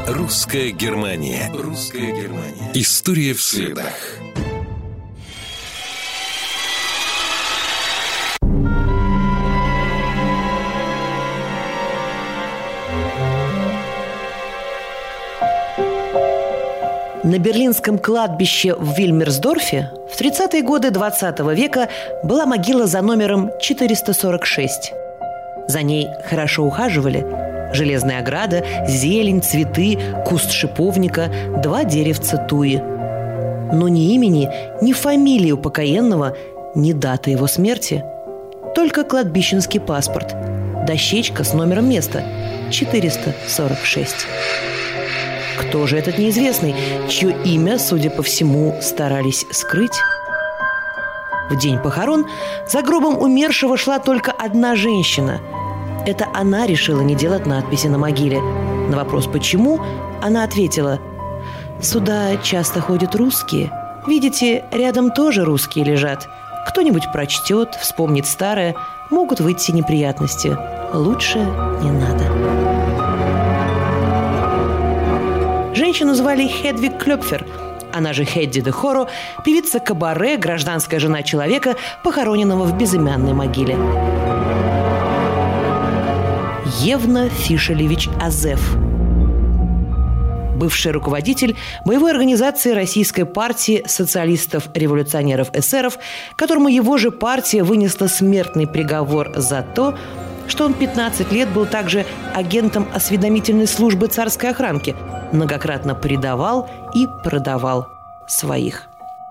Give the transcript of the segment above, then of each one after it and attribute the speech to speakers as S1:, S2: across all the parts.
S1: Русская Германия. Русская Германия. История в следах.
S2: На берлинском кладбище в Вильмерсдорфе в 30-е годы 20 века была могила за номером 446. За ней хорошо ухаживали. Железная ограда, зелень, цветы, куст шиповника, 2 деревца туи. Но ни имени, ни фамилии упокоенного, ни даты его смерти. Только кладбищенский паспорт, дощечка с номером места 446. Кто же этот неизвестный, чье имя, судя по всему, старались скрыть? В день похорон за гробом умершего шла только одна женщина. Это она решила не делать надписи на могиле. На вопрос «почему?» она ответила: «Сюда часто ходят русские. Видите, рядом тоже русские лежат. Кто-нибудь прочтет, вспомнит старое, могут выйти неприятности. Лучше не надо». Женщину звали Хедвиг Клёпфер, она же Хедди де Хоро, певица кабаре, гражданская жена человека, похороненного в безымянной могиле. Евна Фишелевич Азеф, бывший руководитель боевой организации Российской партии социалистов-революционеров-эсеров, которому его же партия вынесла смертный приговор за то, что он 15 лет был также агентом осведомительной службы царской охранки, многократно предавал и продавал своих.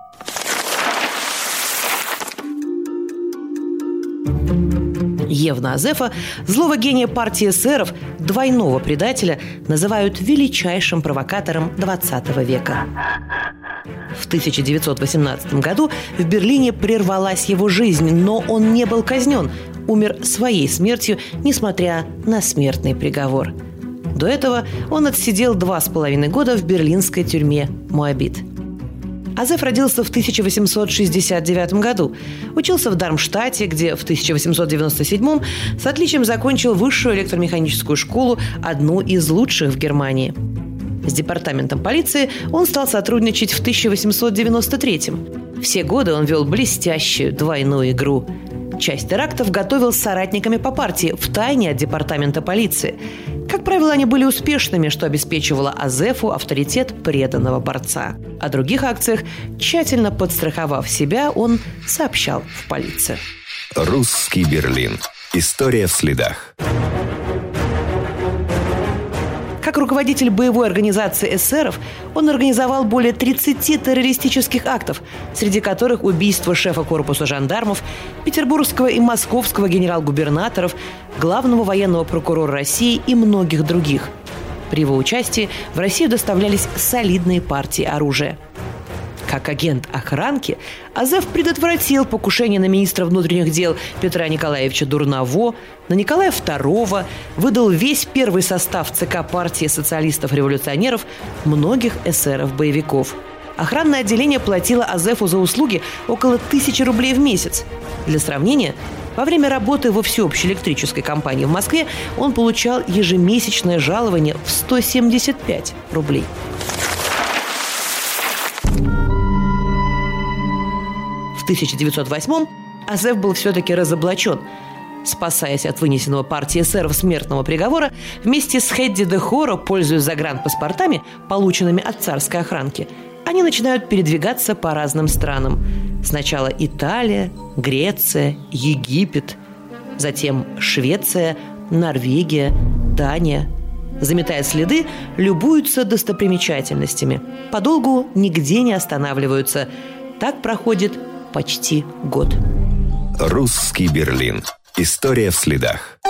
S2: Евна Азефа, злого гения партии эсеров, двойного предателя, называют величайшим провокатором XX века. В 1918 году в Берлине прервалась его жизнь, но он не был казнен, умер своей смертью, несмотря на смертный приговор. До этого он отсидел 2,5 года в берлинской тюрьме Моабит. Азеф родился в 1869 году. Учился в Дармштадте, где в 1897 с отличием закончил высшую электромеханическую школу, одну из лучших в Германии. С департаментом полиции он стал сотрудничать в 1893. Все годы он вел блестящую двойную игру. Часть терактов готовил с соратниками по партии втайне от департамента полиции. Как правило, они были успешными, что обеспечивало Азефу авторитет преданного борца. О других акциях, тщательно подстраховав себя, он сообщал в полицию.
S1: Русский Берлин. История в следах.
S2: Как руководитель боевой организации эсеров, он организовал более 30 террористических актов, среди которых убийство шефа корпуса жандармов, петербургского и московского генерал-губернаторов, главного военного прокурора России и многих других. При его участии в Россию доставлялись солидные партии оружия. Как агент охранки, Азеф предотвратил покушение на министра внутренних дел Петра Николаевича Дурново, на Николая II, выдал весь первый состав ЦК партии социалистов-революционеров, многих эсеров-боевиков. Охранное отделение платило Азефу за услуги около 1000 рублей в месяц. Для сравнения, во время работы во всеобщей электрической компании в Москве он получал ежемесячное жалование в 175 рублей. В 1908-м Азеф был все-таки разоблачен. Спасаясь от вынесенного партией эсеров смертного приговора, вместе с Хедди де Хоро, пользуясь загранпаспортами, полученными от царской охранки, они начинают передвигаться по разным странам. Сначала Италия, Греция, Египет, затем Швеция, Норвегия, Дания. Заметая следы, любуются достопримечательностями. Подолгу нигде не останавливаются. Так проходит почти год.
S1: Русский Берлин. История в следах.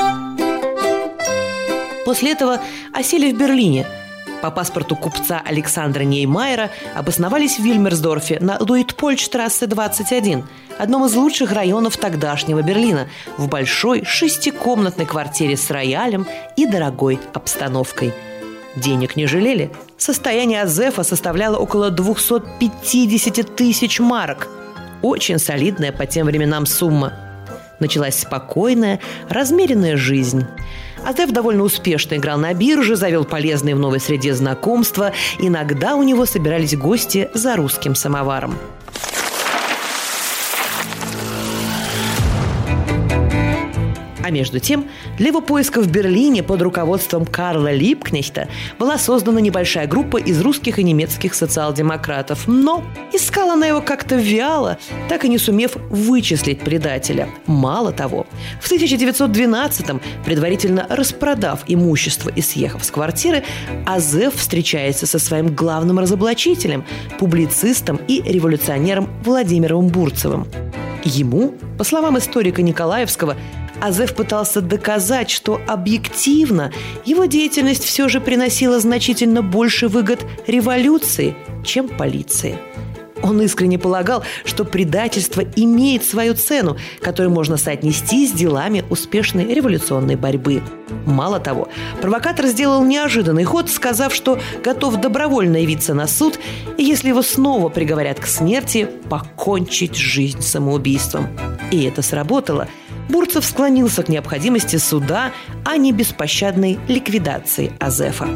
S2: После этого осели в Берлине. По паспорту купца Александра Неймайера обосновались в Вильмерсдорфе на Люитпольдштрассе 21, одном из лучших районов тогдашнего Берлина, в большой 6-комнатной квартире с роялем и дорогой обстановкой. Денег не жалели. Состояние Азефа составляло около 250 тысяч марок. Очень солидная по тем временам сумма. Началась спокойная, размеренная жизнь. Азеф довольно успешно играл на бирже, завел полезные в новой среде знакомства. Иногда у него собирались гости за русским самоваром. А между тем, для его поиска в Берлине под руководством Карла Либкнехта была создана небольшая группа из русских и немецких социал-демократов. Но искала она его как-то вяло, так и не сумев вычислить предателя. Мало того, в 1912-м, предварительно распродав имущество и съехав с квартиры, Азеф встречается со своим главным разоблачителем, публицистом и революционером Владимиром Бурцевым. Ему, по словам историка Николаевского, Азеф пытался доказать, что объективно его деятельность все же приносила значительно больше выгод революции, чем полиции. Он искренне полагал, что предательство имеет свою цену, которую можно соотнести с делами успешной революционной борьбы. Мало того, провокатор сделал неожиданный ход, сказав, что готов добровольно явиться на суд и, если его снова приговорят к смерти, покончить жизнь самоубийством. И это сработало. Бурцев склонился к необходимости суда, а не беспощадной ликвидации Азефа.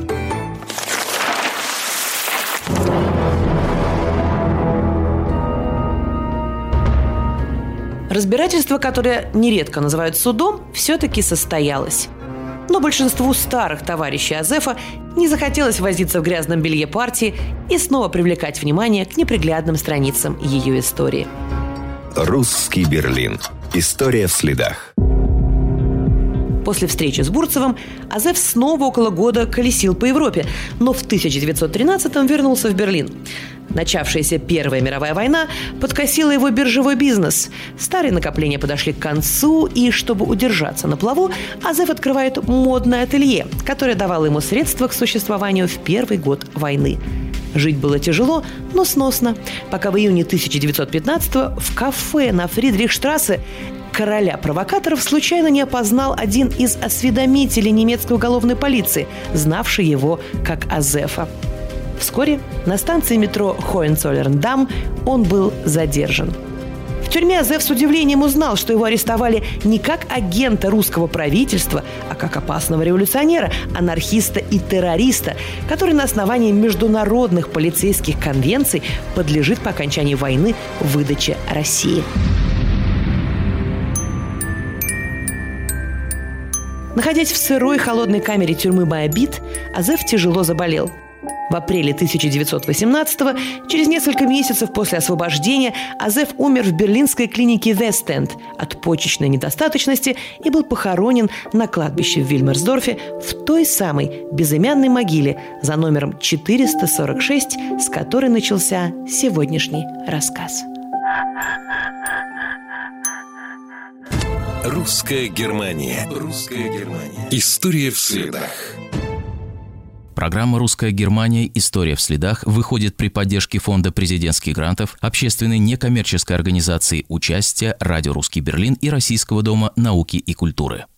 S2: Разбирательство, которое нередко называют судом, все-таки состоялось. Но большинству старых товарищей Азефа не захотелось возиться в грязном белье партии и снова привлекать внимание к неприглядным страницам ее истории.
S1: Русский Берлин. История в следах.
S2: После встречи с Бурцевым Азеф снова около года колесил по Европе, но в 1913-м вернулся в Берлин. Начавшаяся Первая мировая война подкосила его биржевой бизнес. Старые накопления подошли к концу, и чтобы удержаться на плаву, Азеф открывает модное ателье, которое давало ему средства к существованию в первый год войны. Жить было тяжело, но сносно, пока в июне 1915-го в кафе на Фридрихштрассе короля провокаторов случайно не опознал один из осведомителей немецкой уголовной полиции, знавший его как Азефа. Вскоре на станции метро Хоенцоллерн-Дам он был задержан. В тюрьме Азеф с удивлением узнал, что его арестовали не как агента русского правительства, а как опасного революционера, анархиста и террориста, который на основании международных полицейских конвенций подлежит по окончании войны выдаче России. Находясь в сырой холодной камере тюрьмы Моабит, Азеф тяжело заболел. В апреле 1918-го, через несколько месяцев после освобождения, Азеф умер в берлинской клинике Вест-Энд от почечной недостаточности и был похоронен на кладбище в Вильмерсдорфе в той самой безымянной могиле за номером 446, с которой начался сегодняшний рассказ.
S1: Русская Германия. Русская Германия. История в следах.
S3: Программа «Русская Германия. История в следах» выходит при поддержке Фонда президентских грантов, общественной некоммерческой организации «Участие», Радио «Русский Берлин» и Российского дома науки и культуры.